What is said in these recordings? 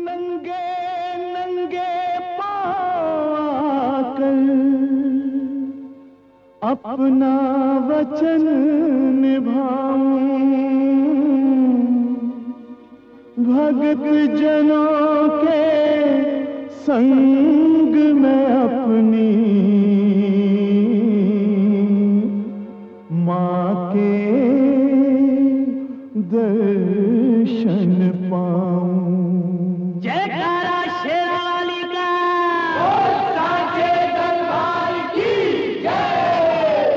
नंगे नंगे पाकर अपना वचन निभाऊं, भगत जनों के संग में अपनी माँ के दर्शन पाऊं। जयकारा शेरावाली का, सांचे दरबार की जय।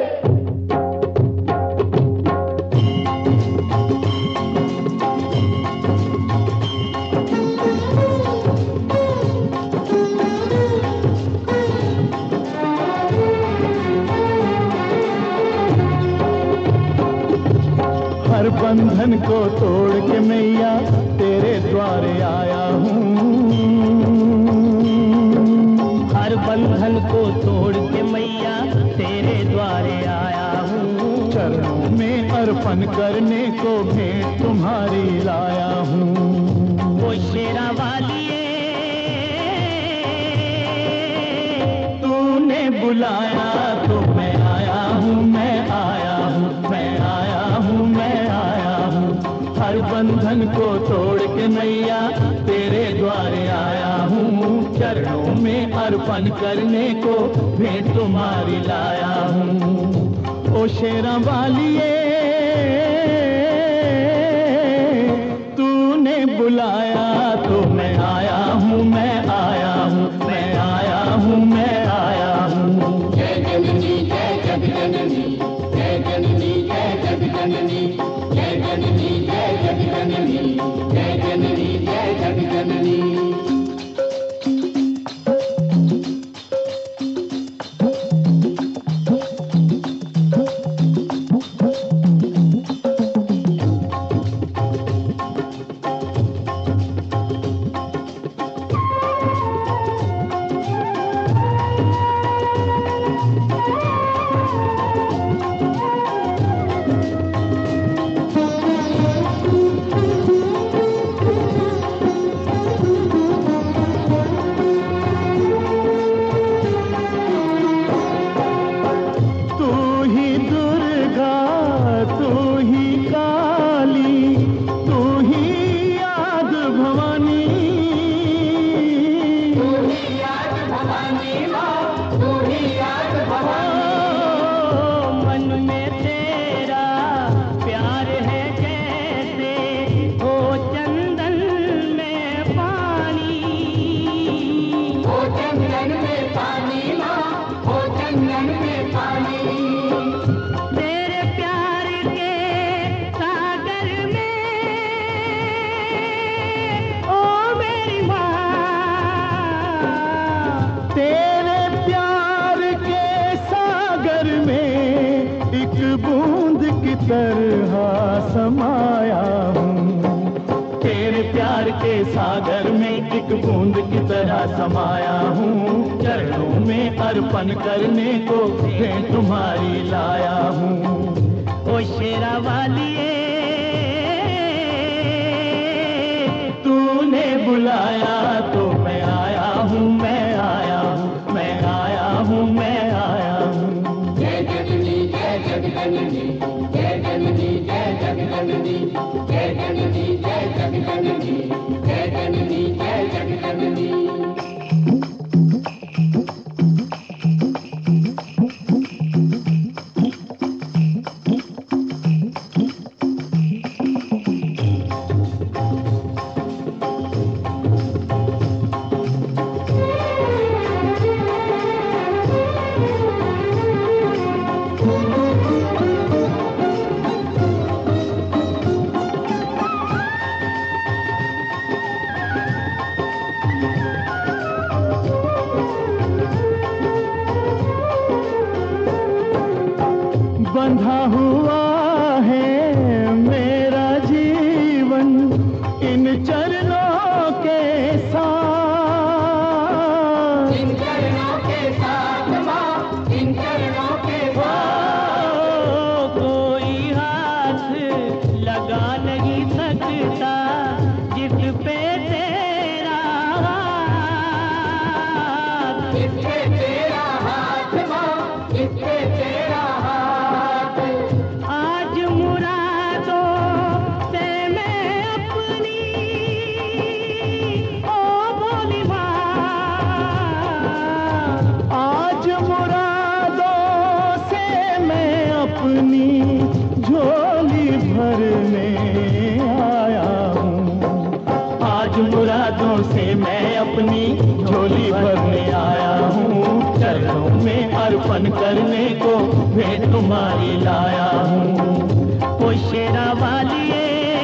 हर बंधन को तोड़ के मैया तेरे द्वारे आया हूँ, हर बंधन को तोड़ के मैया तेरे द्वारे आया हूँ। चरणों में अर्पण करने को भेंट तुम्हारी लाया हूँ। वो शेरावालिए तूने बुलाया तो मैं आया हूँ, मैं आया हूँ, मैं आया हूँ, मैं आया हूँ। हर बंधन को तोड़ के मैया तेरे द्वारे आया हूँ। चरणों में अर्पण करने को भेंट तुम्हारी लाया हूँ। ओ शेरा वालिए तूने बुलाया तो मैं आया हूँ, मैं आया हूँ, मैं आया हूँ, मैं आया हूँ। जय जननी जय जग जननी, जय जननी जय जग जननी, जय जननी जय जग जननी, जय जननी जय जग जननी। तरह समाया हूँ, तेरे प्यार के सागर में एक बूंद की तरह समाया हूँ। चरणों में अर्पण करने को भेंट तुम्हारी लाया हूँ। ओ शेरावालिए तूने बुलाया तो मैं आया हूँ, मैं आया हूँ, मैं आया हूँ, मैं आया हूँ। जय जननी जय जग जननी, जय जननी जय जग जननी, जय जननी जय जग जननी, जय जननी जय जग जननी। बंधा हुआ है मेरा जीवन इन चरणों के साथ, इन चरणों के साथ माँ, इन चरणों के साथ। कोई हाथ लगा नहीं सकता जिस पे तेरा से मैं अपनी झोली भरने आया हूँ। चरणों में अर्पण करने को भेंट तुम्हारी लाया हूँ। ओ शेरा वालिए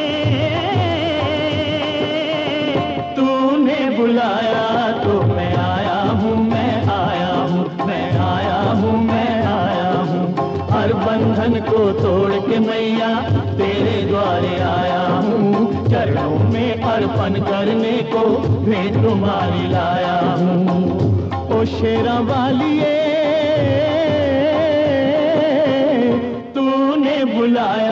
तूने बुलाया तो मैं आया हूँ, मैं आया हूँ, मैं आया हूँ, मैं आया हूँ। हर बंधन को तोड़ के मैया तेरे द्वारे आया हूँ। चरणों में अर्पण करने को भेंट तुम्हारी लाया हूँ। ओ शेरा वालिए तूने बुलाया